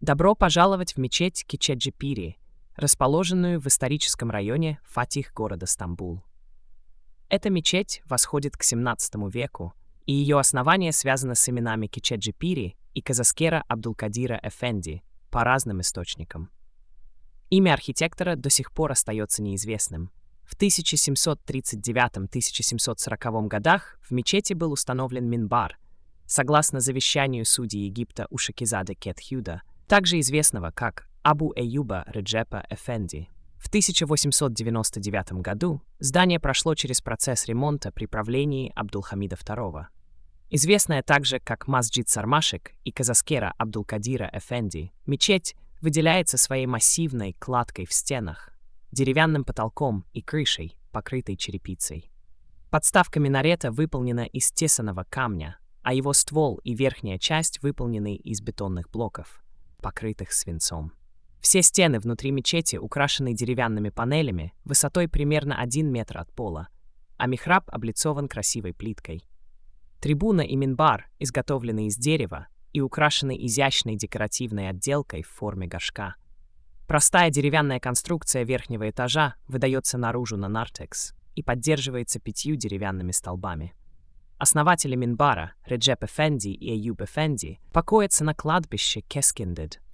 Добро пожаловать в мечеть Кичеджи-Пири, расположенную в историческом районе Фатих города Стамбул. Эта мечеть восходит к XVII веку, и ее основание связано с именами Кичеджи-Пири и Казаскера Абдулкадира Эфенди по разным источникам. Имя архитектора до сих пор остается неизвестным. В 1739-1740 годах в мечети был установлен минбар, согласно завещанию судьи Египта Ушакизады Кетхюда, также известного как Абу Эюба Реджепа Эфенди. В 1899 году здание прошло через процесс ремонта при правлении Абдулхамида II. Известная также как Масджид Сармашик и Казаскера Абдулкадира Эфенди, мечеть выделяется своей массивной кладкой в стенах, деревянным потолком и крышей, покрытой черепицей. Подставка минарета выполнена из тесаного камня, а его ствол и верхняя часть выполнены из бетонных блоков, покрытых свинцом. Все стены внутри мечети украшены деревянными панелями высотой примерно 1 метр от пола, а михраб облицован красивой плиткой. Трибуна и минбар изготовлены из дерева и украшены изящной декоративной отделкой в форме горшка. Простая деревянная конструкция верхнего этажа выдается наружу на нартекс и поддерживается 5 деревянными столбами. Основатели минбара Реджеп Эфенди и Эюб Эфенди покоятся на кладбище Кескиндед